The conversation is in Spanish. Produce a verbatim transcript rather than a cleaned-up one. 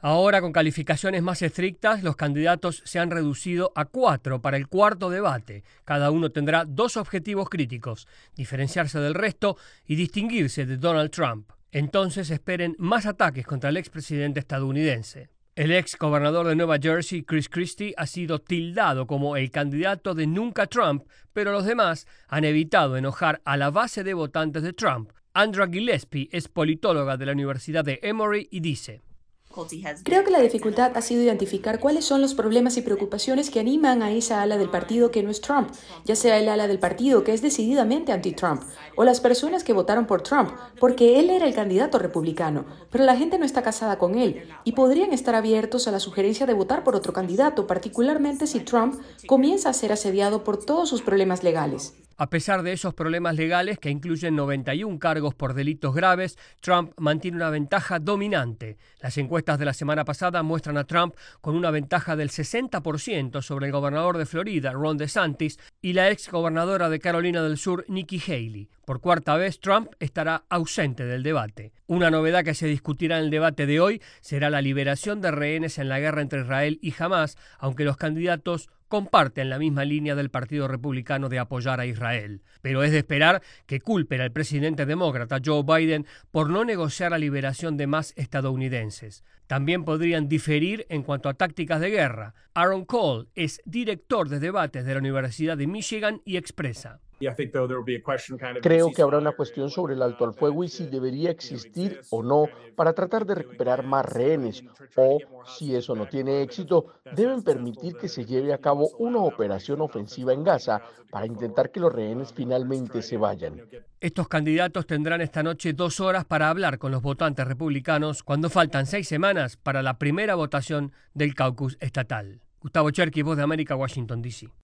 Ahora, con calificaciones más estrictas, los candidatos se han reducido a cuatro para el cuarto debate. Cada uno tendrá dos objetivos críticos: diferenciarse del resto y distinguirse de Donald Trump. Entonces esperen más ataques contra el expresidente estadounidense. El ex gobernador de Nueva Jersey, Chris Christie, ha sido tildado como el candidato de nunca Trump, pero los demás han evitado enojar a la base de votantes de Trump. Andrea Gillespie es politóloga de la Universidad de Emory y dice: Creo que la dificultad ha sido identificar cuáles son los problemas y preocupaciones que animan a esa ala del partido que no es Trump, ya sea el ala del partido que es decididamente anti-Trump, o las personas que votaron por Trump, porque él era el candidato republicano, pero la gente no está casada con él, y podrían estar abiertos a la sugerencia de votar por otro candidato, particularmente si Trump comienza a ser asediado por todos sus problemas legales. A pesar de esos problemas legales, que incluyen noventa y un cargos por delitos graves, Trump mantiene una ventaja dominante. Las encuestas de la semana pasada muestran a Trump con una ventaja del sesenta por ciento sobre el gobernador de Florida, Ron DeSantis, y la ex gobernadora de Carolina del Sur, Nikki Haley. Por cuarta vez, Trump estará ausente del debate. Una novedad que se discutirá en el debate de hoy será la liberación de rehenes en la guerra entre Israel y Hamás, aunque los candidatos comparten la misma línea del Partido Republicano de apoyar a Israel. Pero es de esperar que culpen al presidente demócrata Joe Biden por no negociar la liberación de más estadounidenses. También podrían diferir en cuanto a tácticas de guerra. Aaron Cole es director de debates de la Universidad de Michigan y expresa: Creo que habrá una cuestión sobre el alto al fuego y si debería existir o no para tratar de recuperar más rehenes, o, si eso no tiene éxito, deben permitir que se lleve a cabo una operación ofensiva en Gaza para intentar que los rehenes finalmente se vayan. Estos candidatos tendrán esta noche dos horas para hablar con los votantes republicanos cuando faltan seis semanas para la primera votación del caucus estatal. Gustavo Cherkis, Voz de América, Washington, D C